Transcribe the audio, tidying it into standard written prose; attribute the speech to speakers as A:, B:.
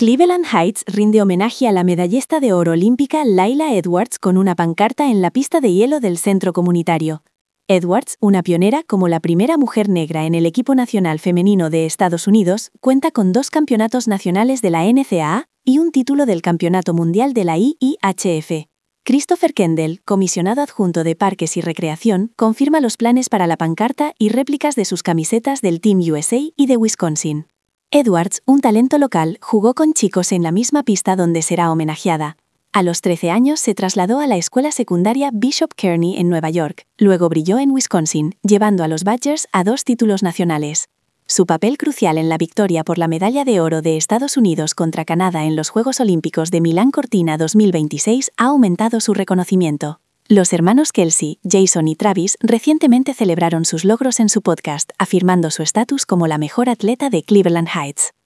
A: Cleveland Heights rinde homenaje a la medallista de oro olímpica Laila Edwards con una pancarta en la pista de hielo del centro comunitario. Edwards, una pionera como la primera mujer negra en el equipo nacional femenino de Estados Unidos, cuenta con 2 campeonatos nacionales de la NCAA y un título del Campeonato Mundial de la IIHF. Christopher Kendall, comisionado adjunto de Parques y Recreación, confirma los planes para la pancarta y réplicas de sus camisetas del Team USA y de Wisconsin. Edwards, un talento local, jugó con chicos en la misma pista donde será homenajeada. A los 13 años se trasladó a la escuela secundaria Bishop Kearney en Nueva York, luego brilló en Wisconsin, llevando a los Badgers a 2 títulos nacionales. Su papel crucial en la victoria por la medalla de oro de Estados Unidos contra Canadá en los Juegos Olímpicos de Milán Cortina 2026 ha aumentado su reconocimiento. Los hermanos Kelsey, Jason y Travis recientemente celebraron sus logros en su podcast, afirmando su estatus como la mejor atleta de Cleveland Heights.